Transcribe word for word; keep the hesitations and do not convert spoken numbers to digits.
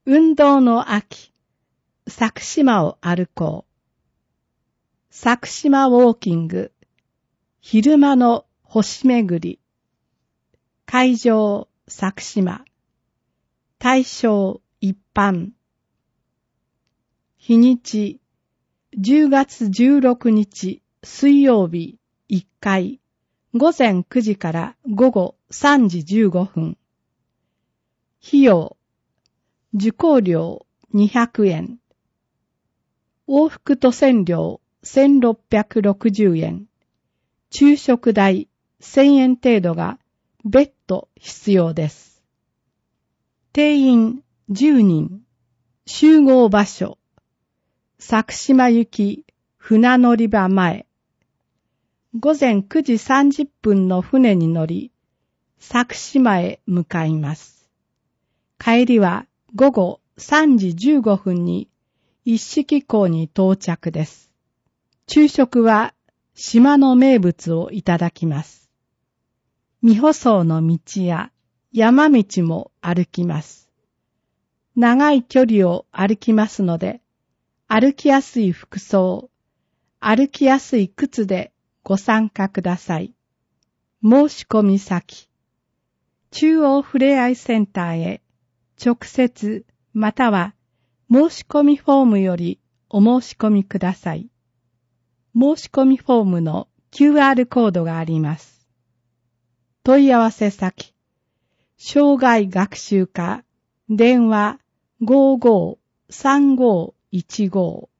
運動の秋、佐久島を歩こう。佐久島ウォーキング、昼間の星めぐり。会場、佐久島。対象、一般。日にち、じゅうがつじゅうろくにち水曜日いっかい、ごぜんくじからごごさんじじゅうごふん。費用、受講料にひゃくえん。往復と船料せんろっぴゃくろくじゅうえん。昼食代せんえん程度が別途必要です。定員じゅうにん。集合場所。佐久島行き船乗り場前。ごぜんくじさんじゅっぷんの船に乗り、佐久島へ向かいます。帰りはごごさんじじゅうごふんに一色港に到着です。昼食は島の名物をいただきます。未舗装の道や山道も歩きます。長い距離を歩きますので、歩きやすい服装、歩きやすい靴でご参加ください。申し込み先、中央ふれあいセンターへ直接または申し込みフォームよりお申し込みください。申し込みフォームの キューアール コードがあります。問い合わせ先、障害学習課、電話 ごーごーさんごーいちごー